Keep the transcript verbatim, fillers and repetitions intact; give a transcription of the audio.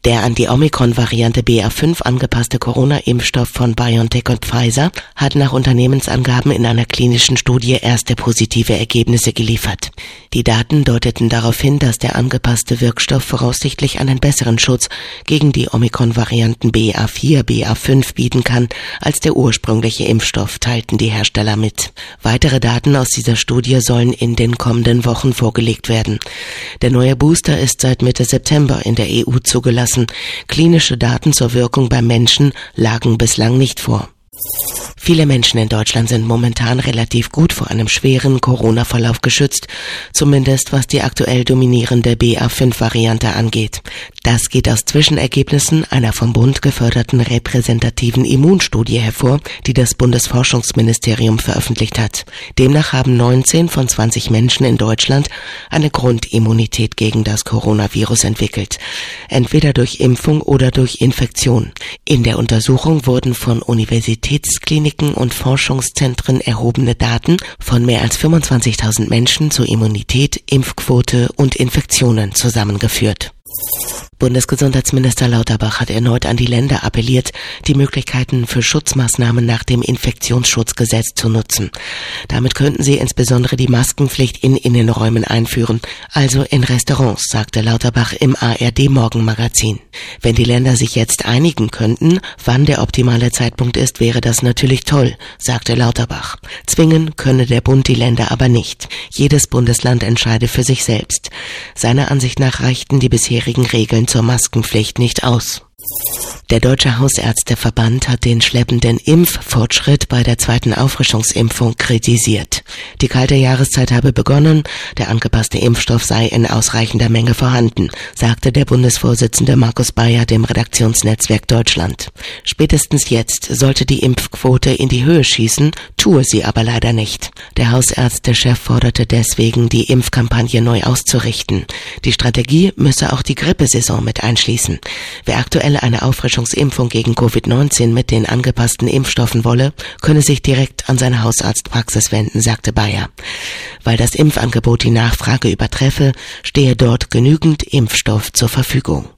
Der an die Omikron-Variante B A fünf angepasste Corona-Impfstoff von BioNTech und Pfizer hat nach Unternehmensangaben in einer klinischen Studie erste positive Ergebnisse geliefert. Die Daten deuteten darauf hin, dass der angepasste Wirkstoff voraussichtlich einen besseren Schutz gegen die Omikron-Varianten B A vier, B A fünf bieten kann als der ursprüngliche Impfstoff, teilten die Hersteller mit. Weitere Daten aus dieser Studie sollen in den kommenden Wochen vorgelegt werden. Der neue Booster ist seit Mitte September in der E U zugelassen. Klinische Daten zur Wirkung beim Menschen lagen bislang nicht vor. Viele Menschen in Deutschland sind momentan relativ gut vor einem schweren Corona-Verlauf geschützt, zumindest was die aktuell dominierende B A fünf Variante angeht. Das geht aus Zwischenergebnissen einer vom Bund geförderten repräsentativen Immunstudie hervor, die das Bundesforschungsministerium veröffentlicht hat. Demnach haben neunzehn von zwanzig Menschen in Deutschland eine Grundimmunität gegen das Coronavirus entwickelt, entweder durch Impfung oder durch Infektion. In der Untersuchung wurden von Universitätskliniken und Forschungszentren erhobene Daten von mehr als fünfundzwanzigtausend Menschen zu Immunität, Impfquote und Infektionen zusammengeführt. Bundesgesundheitsminister Lauterbach hat erneut an die Länder appelliert, die Möglichkeiten für Schutzmaßnahmen nach dem Infektionsschutzgesetz zu nutzen. Damit könnten sie insbesondere die Maskenpflicht in Innenräumen einführen, also in Restaurants, sagte Lauterbach im A R D-Morgenmagazin. Wenn die Länder sich jetzt einigen könnten, wann der optimale Zeitpunkt ist, wäre das natürlich toll, sagte Lauterbach. Zwingen könne der Bund die Länder aber nicht. Jedes Bundesland entscheide für sich selbst. Seiner Ansicht nach reichten die bisherigen Regeln zur Maskenpflicht nicht aus. Der Deutsche Hausärzteverband hat den schleppenden Impffortschritt bei der zweiten Auffrischungsimpfung kritisiert. Die kalte Jahreszeit habe begonnen, der angepasste Impfstoff sei in ausreichender Menge vorhanden, sagte der Bundesvorsitzende Markus Bayer dem Redaktionsnetzwerk Deutschland. Spätestens jetzt sollte die Impfquote in die Höhe schießen, tue sie aber leider nicht. Der Hausärztechef forderte deswegen, die Impfkampagne neu auszurichten. Die Strategie müsse auch die Grippesaison mit einschließen. Wer aktuell eine Auffrischungsimpfung gegen Covid neunzehn mit den angepassten Impfstoffen wolle, könne sich direkt an seine Hausarztpraxis wenden, sagte Bayer. Weil das Impfangebot die Nachfrage übertreffe, stehe dort genügend Impfstoff zur Verfügung.